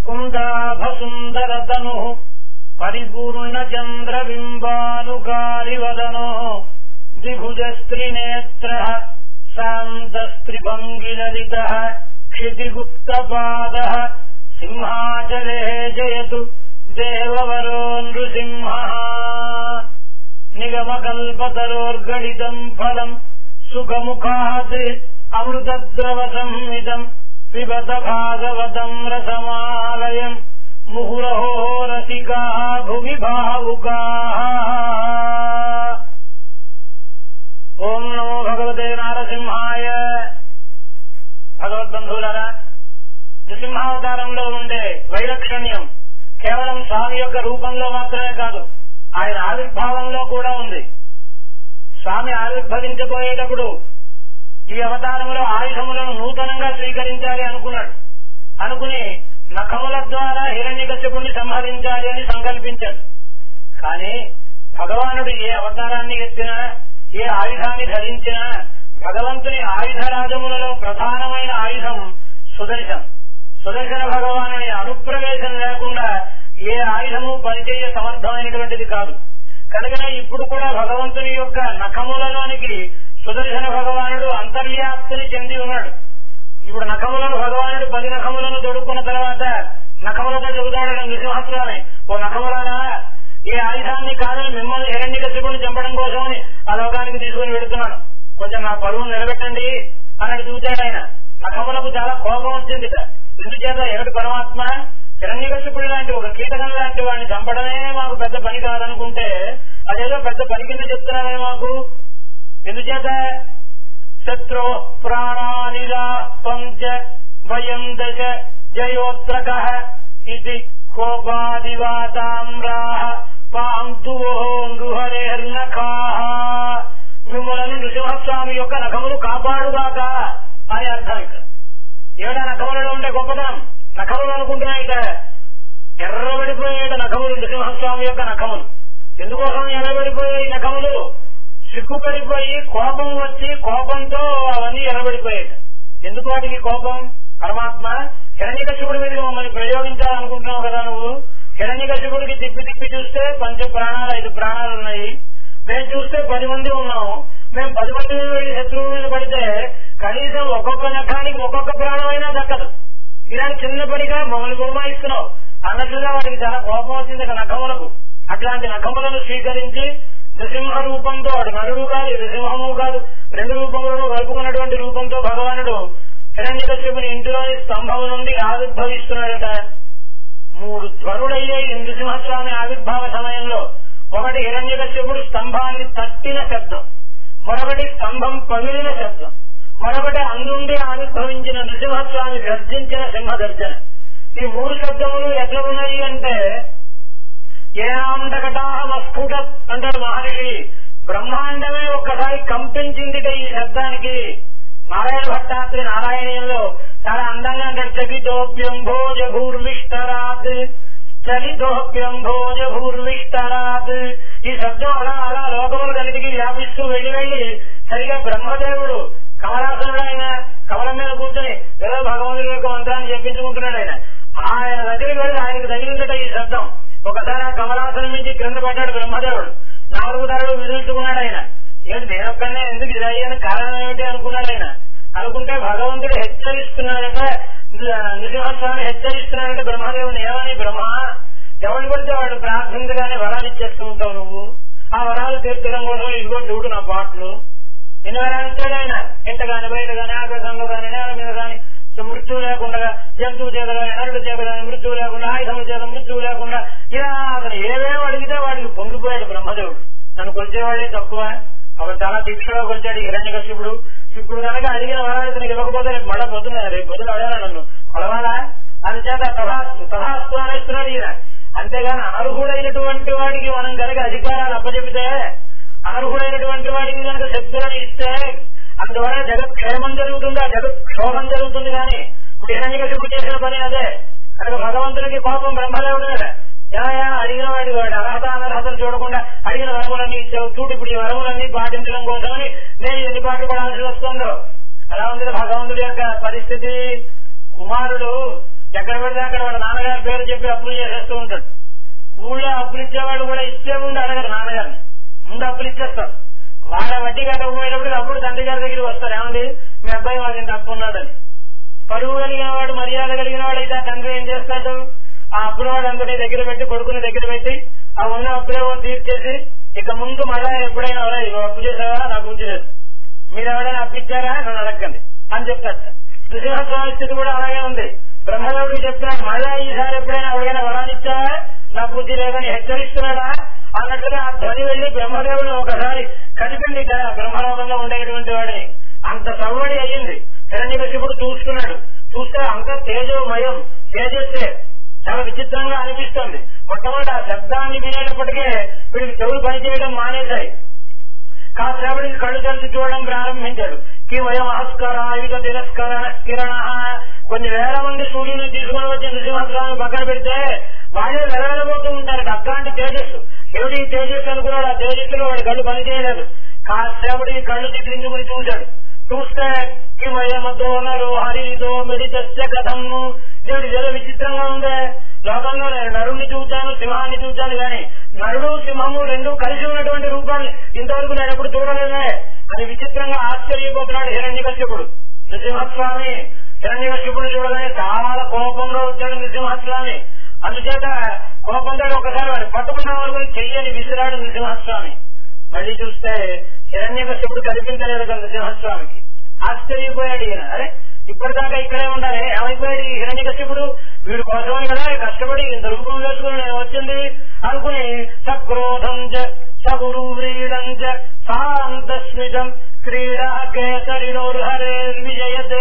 కుందాభసుందరతను పరిపూర్ణ చంద్రబింబానుకారివదనో ద్విభుజస్త్రినేత్ర శాంతస్త్రిభంగిలలిత క్షితిగుప్తపాద సింహాచలే జయతు దేవవరో నృసింహ. నిగమకల్పతరోర్గళితం ఫలం సుఖముఖాత్ అమృతద్రవ సంహితం పిబత భాగవతం రసమాలయం ముహురహో రసికా భువి భావుకా. ఓం నమో భగవతే నారసింహాయ. భగవద్బంధువులారా, నృసింహావతారంలో ఉండే వైలక్షణ్యం కేవలం స్వామి యొక్క రూపంలో మాత్రమే కాదు, ఆయన ఆవిర్భావంలో కూడా ఉంది. స్వామి ఆవిర్భవించబోయేటప్పుడు ఈ అవతారంలో ఆయుధములను నూతనంగా స్వీకరించాలి అనుకున్నాడు. అనుకుని నఖముల ద్వారా హిరణ్యకశిపుణ్ణి సంహరించాలి అని సంకల్పించాడు. కానీ భగవానుడు ఏ అవతారాన్ని ఎత్తినా, ఏ ఆయుధాన్ని ధరించినా భగవంతుని ఆయుధ రాజములలో ప్రధానమైన ఆయుధం సుదర్శనం. సుదర్శన భగవానుని అనుప్రవేశం లేకుండా ఏ ఆయుధము పనిచేయ సమర్థమైనటువంటిది కాదు. కనుకనే ఇప్పుడు కూడా భగవంతుని యొక్క నఖములలోనికి సుదర్శన భగవానుడు అంతర్వ్యాప్తిని చెంది ఉన్నాడు. ఇప్పుడు నఖములను భగవానుడు 10 నఖములను తొడుక్కున్న తర్వాత నఖములతో చెబుతాడు నృసింహస్వామి, ఓ నఖములారా, ఏ ఆయుధాన్ని కాదని మిమ్మల్ని హిరణ్యకశిపుణ్ణి చంపడం కోసమని ఆ లోకానికి తీసుకుని వెళుతున్నాను, కొంచెం నా పరువును నిలబెట్టండి అన్నట్టు చూచాడు ఆయన. నఖములకు చాలా కోపం వచ్చింది. ఎందుచేత ఎరటి పరమాత్మ హిరణ్యకశిపుడి లాంటి ఒక కీటకం లాంటి వాడిని చంపడమే మాకు పెద్ద పని కాదనుకుంటే అదేదో పెద్ద పని కింద చెప్తున్నామే మాకు. ఎందుచేత శత్రు ప్రాణానిలా పంచ వయం దశ జయోత్రక ఇది కోపాదివాతామ్రాహ పాంతువో నృహరేర్నఖా. మిమ్మల్ని నృసింహస్వామి యొక్క నఖములు కాపాడుగాక అని అర్థం. ఇక్కడ ఏడా నఖములలో ఉండే గొప్పతనం నఖములు అనుకుంటున్నాయిట. ఎర్రబడిపోయేట నఖములు నృసింహస్వామి యొక్క నఖములు. ఎందుకోసం ఎర్రబడిపోయాయి నఖములు? సిగ్గుపడిపోయి కోపం వచ్చి కోపంతో అవన్నీ ఎర్రబడిపోయాయి. ఎందుకు వాటికి కోపం? పరమాత్మ హిరణ్యకశిపుడి మీద మమ్మల్ని ప్రయోగించాలనుకుంటున్నావు కదా నువ్వు. హిరణ్యకశిపుడికి తిప్పి చూస్తే 5 ప్రాణాలు 5 ప్రాణాలు ఉన్నాయి, మేము చూస్తే 10 మంది ఉన్నాము. మేము 10 మంది వెళ్ళి శత్రువు మీద పడితే కనీసం ఒక్కొక్క నఖానికి ఒక్కొక్క ప్రాణమైనా దక్కదు. ఇలాంటి చిన్న పనిగా మమ్మల్ని గుమాయిస్తున్నావు అన్నట్లుగా వాడికి చాలా కోపం వచ్చింది నఖములకు. అట్లాంటి నఖములను స్వీకరించి నృసింహ రూపంతో, వాడు నరుడు కాదు నృసింహము కాదు, 2 రూపములను కలుపుకున్నటువంటి రూపంతో భగవానుడు హిరణ్యకశిపుని ఇంటిలోని స్తంభం నుండి ఆవిర్భవిస్తున్నాడట. 3 ధ్వనుడయ్యాయి నృసింహస్వామి ఆవిర్భావ సమయంలో. ఒకటి హిరణ్యకశిపుడు స్తంభాన్ని తట్టిన శబ్దం, మరొకటి స్తంభం పగిలిన శబ్దం, మరొకటి అందుండి ఆవిర్భవించిన నృసింహస్వామి గర్జించిన సింహగర్జన. ఈ 3 శబ్దములు ఎట్లా ఉన్నాయి అంటే, ఏనాండకటాహమస్ఫుట అంటాడు మహర్షి. బ్రహ్మాండమే ఒక్కసారి కంపించిందిట ఈ శబ్దానికి. నారాయణ భట్టాత్రి నారాయణీయంలో చాలా అందంగా అంటాడు, చలితోప్యంభోజభూర్విష్టరాత్ చలితోప్యంభోజభూర్విష్టరాత్. ఈ శబ్దం అలా అలా లోకములన్నిటికీ వ్యాపిస్తూ వెళ్లి సరిగా బ్రహ్మదేవుడు కమలాసనుడు, ఆయన కమలం మీద కూర్చొని ఏదో భగవంతుడి యొక్క మంత్రాన్ని చెప్పించుకుంటున్నాడు. ఆయన దగ్గరికి వెళ్ళి ఆయనకు తగిలిందట ఈ శబ్దం. ఒకసారి ఆ కమలాసనం నుంచి క్రింద పడ్డాడు బ్రహ్మదేవుడు. 4 తరలు విదుల్చుకున్నాడు ఆయన. ఏంటి నేనొక్కనే ఎందుకు ఇది అయ్యాను, కారణం ఏమిటి అనుకున్నాడు ఆయన. అనుకుంటే భగవంతుడు హెచ్చరిస్తున్నాడట, నృసింహస్వామి హెచ్చరిస్తున్నాడట బ్రహ్మదేవుని. ఏమని? బ్రహ్మ, ఎవరిని పడితే వాడు ప్రార్థించగానే వరాలు ఇచ్చేస్తూ ఉంటావు నువ్వు. ఆ వరాలు తీర్చడం కోసం ఇదిగో చూడు నా పాటలు. ఎన్ని వరాలు ఇచ్చాడు ఆయన? ఇంట గాని బయట గాని ఆకాశంలో గాని నేల మీద గాని మృత్యువు లేకుండా, జంతువు చేత గాని నరుడు చేత గాని మృత్యువు లేకుండా, ఆయుధముల చేత మృత్యువు లేకుండా, ఇలా అతను ఏమేమి అడిగితే వాడికి పొంగిపోయాడు బ్రహ్మదేవుడు. నన్ను కొలిచేవాడే తక్కువ. అప్పుడు చాలా దీక్షలో కొలిచాడు హిరణ్యకశిపుడు. ఇప్పుడు కనుక అడిగిన వరాలు ఇతనికి ఇవ్వకపోతే రేపు మళ్ళీ పొద్దున్నారు, రేపు పొద్దున అడగాలి నన్ను కొలవాలా అని చేత తథాస్తు అనేస్తున్నాడు ఈయన. అంతేగాని అనర్హుడైనటువంటి వాడికి మనం కనుక అధికారాలు అప్పచెబితే, అనర్హుడైనటువంటి వాడికి కనుక శక్తులను ఇస్తే అందువల్ల జగత్ క్షేమం జరుగుతుంది, ఆ జగత్ క్షోభం జరుగుతుంది. కానీ హిరణ్యకశిపుడు చేసిన పని అదే. అక్కడ భగవంతుడికి కోపం బ్రహ్మదేవుడు మీద. ఏమయ్యా అడిగిన వాడు అర్హత అనర్హతలు చూడకుండా అడిగిన వరములన్నీ ఇచ్చావు, చూడు ఇప్పుడు ఈ వరములన్నీ పాటించడం కోసమని నేను ఎన్ని పాటలు పడాల్సి వస్తుందో. అలా ఉంది భగవంతుడి యొక్క పరిస్థితి. కుమారుడు ఎక్కడ పెడితే అక్కడ వాడు నాన్నగారి పేరు చెప్పి అప్పులు చేసేస్తూ ఉంటాడు. ఊళ్ళో అప్పులు ఇచ్చేవాడు కూడా ఇచ్చే ముందు అడగరు నాన్నగారిని, ముందు అప్పులు ఇచ్చేస్తారు. వాళ్ళ వడ్డీ కట్టకపోయేటప్పుడు అప్పుడు తండ్రి గారి దగ్గరికి వస్తారు, ఏమండి మీ అబ్బాయి వాడు ఇంత అప్పు ఉన్నాడని. పరువు కలిగిన వాడు, మర్యాద కలిగిన వాడు అయితే ఆ తండ్రి ఏం చేస్తాడు, ఆ అప్పుల వాడు అందరినీ దగ్గర పెట్టి, కొడుకుని దగ్గర పెట్టి ఆ ఉన్న అప్పులేమో తీర్చేసి, ఇక ముందు మళ్ళా ఎప్పుడైనా అప్పు చేసావా నాకు ఉంచలేదు, మీరు ఎవరైనా అప్పిచ్చారా నన్ను అడగండి అని చెప్తాడు. నృసింహస్వామి స్థితి కూడా అలాగే ఉంది. బ్రహ్మదేవుడికి చెప్తున్నాడు, మళ్ళా ఈసారి ఎప్పుడైనా ఎవరికైనా వరాలు ఇచ్చావా నా బుద్ధి లేదని హెచ్చరిస్తున్నాడా అన్నట్టుగా ఆ ధ్వని వెళ్లి బ్రహ్మదేవుడు ఒకసారి కదిపింది బ్రహ్మలోకంలో ఉండేటువంటి వాడిని. అంత సవ్వడి అయ్యింది. హిరణ్యకశిపుడు చూసుకున్నాడు. చూస్తే అంత తేజోమయం, తేజస్సే. చాలా విచిత్రంగా అనిపిస్తుంది. మొట్టమొదటి ఆ శబ్దాన్ని వినేటప్పటికే వీడికి చెవులు పనిచేయడం మానేశాయి. కాసేపటికి కళ్ళు తెరిచి చూడడం ప్రారంభించాడు. కివయం ఆస్కరాయుధ తిరస్కర కిరణ. కొన్ని వేల మంది సూర్యుని తీసుకుని వచ్చి నృసింహస్వామి పక్కన పెడితే వాళ్ళే వెలవెలబోతూ ఉంటారు. అట్లాంటి తేజస్సు. ఏమిటి తేజస్సు అనుకున్నాడు. ఆ తేజస్సులో వాడి కళ్ళు పనిచేయలేదు. కాసేపటికి కళ్ళు తిరిగించుకుని చూశాడు. చూస్తే కివయమతో నరు హరితో మెడితస్య కథము. దేవుడి ఏదో విచిత్రంగా ఉందే. లోకంలో నేను నరుణ్ణి చూచాను, సింహాన్ని చూచాను, కానీ నరుడు సింహము రెండు కలిసి ఉన్నటువంటి రూపాన్ని ఇంతవరకు నేను ఎప్పుడు చూడలేదే అని విచిత్రంగా ఆశ్చర్యపోతున్నాడు హిరణ్యకశ్యపుడు. నృసింహస్వామి హిరణ్యకశ్యపుడు చూడగానే చాలా కోపంలో వచ్చాడు నృసింహస్వామి. అందుచేత కోపంతో ఒకసారి వాడు పట్టుకున్న వరకు చెయ్యని విసిరాడు నృసింహస్వామి. మళ్ళీ చూస్తే హిరణ్యకశ్యపుడు కనిపించలేదు కదా నృసింహస్వామికి. ఆశ్చర్యపోయాడు ఈయన. అరే ఇప్పటిదాకా ఇక్కడే ఉండాలి, ఏమైపోయాడు ఈ హిరణ్యకశ్యపుడు, వీడు కోసమని కదా కష్టపడి ఇంత రూపం వేసుకుని నేను వచ్చింది అనుకుని సక్రోధం చగురు వ్రీడం శాంతస్మితం క్రీడా కేసరినోర్హరే విజయతే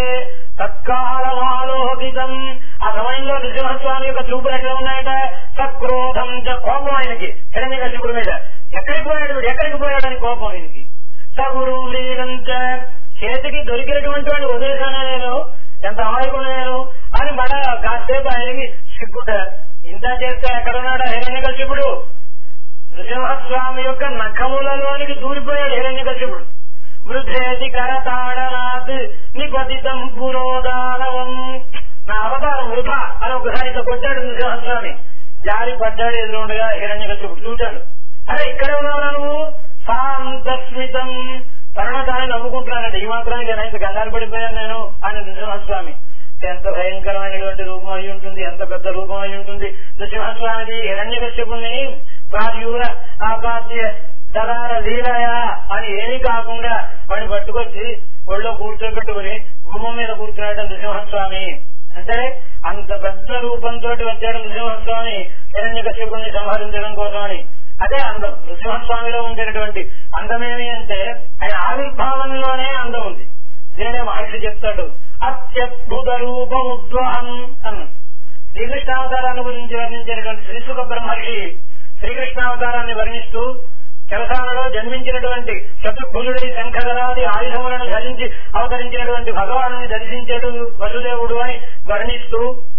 సత్కాలమాలోహితం. ఆ సమయంలో నృసింహస్వామి యొక్క చూపులు ఎట్లా ఉన్నాయట. సక్రోధం కోపం ఆయనకి హిరణ్యకశ్యపుడి మీద. ఎక్కడికి పోయాడు వీడు, ఎక్కడికి పోయాడని కోపం ఆయనకి. సగురు వ్రీడం చేతికి దొరికినటువంటి వాడు వదిలేశాను నేను, ఎంత అమాయకుడు నేను అని మళ్ళా కాసేపు ఆయనకి సిగ్గుంటారు. ఇంత చేస్తే ఎక్కడున్నాడు హిరణ్యకశ్యపుడు. నృసింహస్వామి యొక్క నఖములలోనికి దూరిపోయాడు హిరణ్యకశ్యపుడు. వృద్ధేతి కరతాడనాథ్ నిపతితం పురోదానవం. నా అవతారం వృధా అని ఒకసారి కొట్టాడు నృసింహస్వామి. జారి పడ్డాడు ఎదురుండగా హిరణ్యకశ్యపుడు. చూశాడు, అరే ఇక్కడే ఉన్నావు నువ్వు. శాంతస్మితం తరుణతాన్ని నవ్వుకుంటున్నానంటే ఈ మాత్రానికి ఎంత కంగారు పడిపోయాను నేను అని నృసింహస్వామి. ఎంత భయంకరమైనటువంటి రూపం అయి ఉంటుంది, ఎంత పెద్ద రూపం అయి ఉంటుంది నృసింహస్వామిది. హిరణ్యకశ్యపుని బాధ్యూర ఆపాద్య దరార లీలయ అని ఏమీ కాకుండా వాడిని పట్టుకొచ్చి ఒళ్ళో కూర్చోబెట్టుకుని గుమ్మం మీద కూర్చున్నాడు నృసింహస్వామి. అంటే అంత పెద్ద రూపంతో వచ్చాడు నృసింహస్వామి హిరణ్యకశ్యపుని సంహరించడం కోసమని. అదే అందం. నృసింహస్వామిలో ఉండేటువంటి అందమేమి అంటే ఆయన ఆవిర్భావంలోనే అందం ఉంది. దీనే మహర్షి చెప్తాడు, అత్యద్భుత రూపముద్వహం అన్న. శ్రీకృష్ణావతారాన్ని గురించి వర్ణించేటువంటి శ్రీసుఖ బ్రహ్మర్షి శ్రీకృష్ణావతారాన్ని వర్ణిస్తూ చెరసాలలో జన్మించినటువంటి శత్రుఘ్నుడి శంఖగదాది ఆయుధములను ధరించి అవతరించినటువంటి భగవాను దర్శించడు వసుదేవుడు అని వర్ణిస్తూ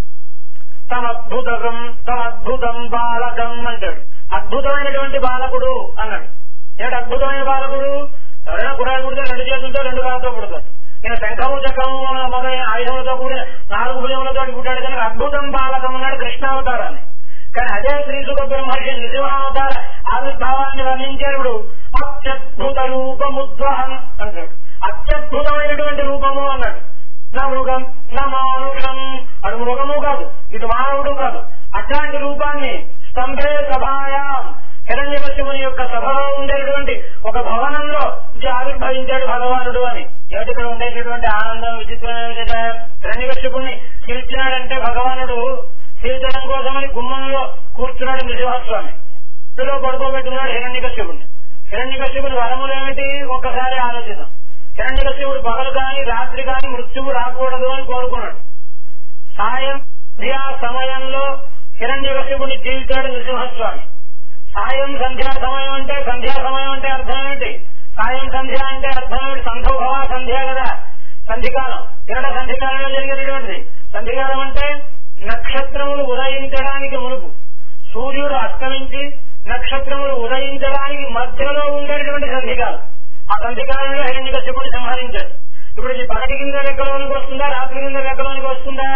తమద్భుతం బాలకం అంటాడు. అద్భుతమైనటువంటి బాలకుడు అన్నాడు. ఏమిటి అద్భుతమైన బాలకుడు? ఎవరైనా కురాలు పుడితే రెండు చేతులతో రెండు కాళ్ళతో పుడతాడు. ఈయన శంఖము చక్రము మొదలైన ఆయుధములతో కూడిన 4 భుజములతో పుట్టాడు కనుక అద్భుతం బాలకం అన్నాడు కృష్ణావతారాన్ని. కానీ అదే శ్రీసుఖ బ్రహ్మర్షి నృసింహావతార ఆవిర్భావాన్ని వర్ణించేప్పుడు అత్యద్భుత రూపముద్వహం అంటాడు. అత్యద్భుతమైనటువంటి రూపము అన్నాడు. నా మృగం నా మానుషం. అటు మృగము కాదు, ఇటు మానవుడు కాదు. అట్లాంటి రూపాన్ని స్తంభే సభాయాం హిరణ్యకశ్యపుని యొక్క సభలో ఉండేటువంటి ఒక భవనంలో ఆవిర్భవించాడు భగవానుడు అని. ఇక్కడ ఉండేటటువంటి ఆనందం విచిత్రమైన హిరణ్యకశ్యపుని పిలిచినాడంటే భగవానుడు తీర్చడం కోసమని గుమ్మంలో కూర్చున్నాడు నృసింహస్వామి. ఇందులో పడుకోబెట్టుకున్నాడు హిరణ్యకశ్యపుని. హిరణ్యకశ్యపుని వరములు ఏమిటి ఒక్కసారి ఆలోచిద్దాం. హిరణ్యకశ్యపుడు పగలు కాని రాత్రి కాని మృత్యువు రాకూడదు అని కోరుకున్నాడు. సాయం సమయంలో హిరణ్యకశ్యపుని తీర్చాడు నృసింహస్వామి. సాయం సంధ్యా సమయం అంటే అర్థం ఏంటి? సాయం సంధ్య అంటే అర్థం ఏంటి? సంధోభవ సంధ్య కదా, సంధికాలం. ఇక్కడ సంధికాలంలో జరిగేటటువంటిది. సంధికాలం అంటే నక్షత్రములు ఉదయించడానికి మునుపు, సూర్యుడు అస్తమించి నక్షత్రములు ఉదయించడానికి మధ్యలో ఉండేటువంటి సంధికాలం. ఆ సంధికాలంలో హిరణ్యకశ్యపుని సంహరించాడు. ఇప్పుడు ఇది పగటి కింద లెక్కలోనికి వస్తుందా, రాత్రి కింద లెక్కలోనికి వస్తుందా?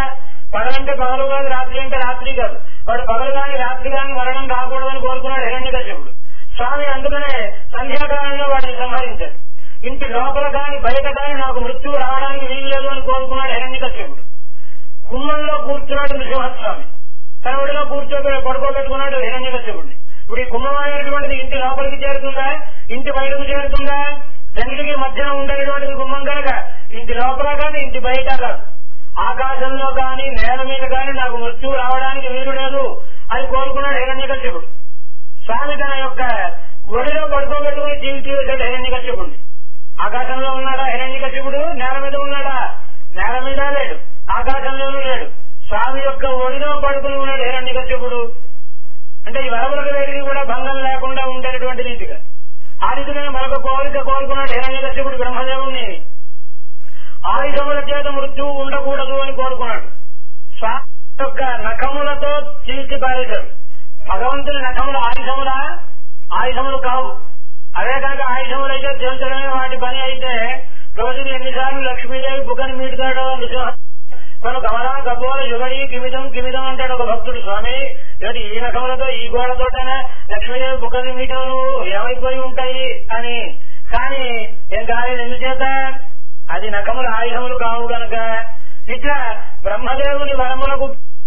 పగలంటే పగలు కాదు, రాత్రి అంటే రాత్రి కాదు. వాడు పగలు కానీ రాత్రి కానీ మరణం రాకూడదని కోరుకున్నాడు హిరణ్యకశిపుడు. స్వామి అందుకనే సంధ్యాకాలంలో వాడిని సంహరించాడు. ఇంటి లోపల కానీ బయట కానీ నాకు మృత్యువు రావడానికి వీల్లేదు అని కోరుకున్నాడు హిరణ్యకశిపుడు. గుమ్మంలో కూర్చున్నాడు నృసింహస్వామి, తన ఒడిలో పడుకోబెట్టుకున్నాడు హిరణ్యకశిపుడిని. ఇప్పుడు ఈ గుమ్మం అనేటువంటిది ఇంటి లోపలికి చేరుతుందా, ఇంటి బయటకు చేరుతుందా? రెండింటికి మధ్యన ఉండేటువంటిది గుమ్మం కనుక ఇంటి లోపల కానీ ఇంటి బయట కాదు. ఆకాశంలో కానీ నేల మీద కానీ నాకు మృత్యువు రావడానికి వీలు లేదు అని కోరుకున్నాడు హిరణ్యకశిపుడు. స్వామి తన యొక్క ఒడిలో పడుకోబెట్టుకుని జీవించాడు హిరణ్యకశిపుడిని. ఆకాశంలో ఉన్నాడా హిరణ్యకశిపుడు? నేల మీద ఉన్నాడా? నేల మీద లేడు, ఆకాశంలోనూ లేడు. స్వామి యొక్క ఒడిలో పడుకుని ఉన్నాడు హిరణ్యకశిపుడు. అంటే ఈ వరములకు వేడికి కూడా భంగం లేకుండా ఉండేటువంటి రీతిగా ఆ రీతిగా మరొక కోరుకున్నాడు హిరణ్యకశిపుడు బ్రహ్మదేవుణ్ణి. ఆయుధముల చేత మృత్యువు ఉండకూడదు అని కోరుకున్నాడు. స్వామి యొక్క నఖములతో చీల్చి పారేశాడు. భగవంతుని నఖములు ఆయుధములా? ఆయుధములు కావు. అదే కనుక ఆయుధములు అయితే చీల్చడమే వాటి పని అయితే రోజుకి ఎన్నిసార్లు లక్ష్మీదేవి బుగ్గని మీటుతాడో నృసింహ. తను కమలా కపోల యుగడి కిమిదం కిమిదం అంటాడు ఒక భక్తుడు. స్వామి ఏమిటి ఈ నఖములతో ఈ గోడతోటనే లక్ష్మీదేవి బుగ్గని మీటలు ఏమైపోయి ఉంటాయి అని. కానీ ఏం కాలేదు, ఎందుచేత అది నఖములు ఆయుధములు కావు గనక. ఇట్లా బ్రహ్మదేవుని వరములకు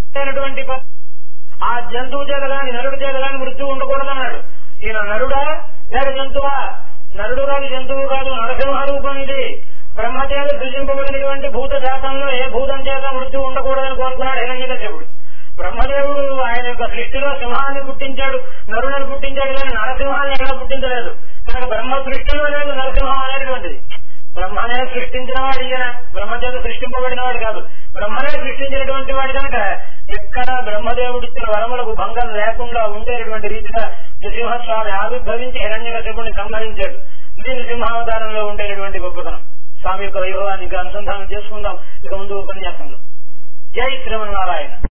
ఆ జంతువు చేత గాని నరుడు చేత గాని మృత్యు ఉండకూడదన్నాడు. ఈయన నరుడా లేక జంతువా? నరుడు కాదు, జంతువు కాదు, నరసింహ రూపం ఇది. బ్రహ్మచేత సృజింపబడినటువంటి భూత జాతంలో ఏ భూతం చేత మృత్యు ఉండకూడదని కోరుకున్నాడు హిరణ్యకశిపుడు. బ్రహ్మదేవుడు ఆయన యొక్క సృష్టిలో సింహాన్ని పుట్టించాడు, నరులను పుట్టించాడు, కానీ నరసింహాన్ని ఎక్కడ పుట్టించలేదు. కనుక బ్రహ్మ సృష్టిలో లేదు నరసింహం అనేటువంటిది. బ్రహ్మనే సృష్టించిన వాడు ఈయన, బ్రహ్మచేత సృష్టింపబడిన వాడు కాదు, బ్రహ్మనే సృష్టించినటువంటి వాడు కనుక ఎక్కడ బ్రహ్మదేవుడిచ్చిన వరములకు భంగం లేకుండా ఉండేటువంటి రీతిగా నృసింహస్వామి ఆవిర్భవించి హిరణ్యకశిపుడిని సంహరించాడు. ఇది నృసింహావతారంలో ఉండేటువంటి గొప్పతనం. స్వామి యొక్క వైభవాన్ని ఇంకా అనుసంధానం చేసుకుందాం ఇక ముందు ఉపన్యాసంలో. జై శ్రీమన్నారాయణ.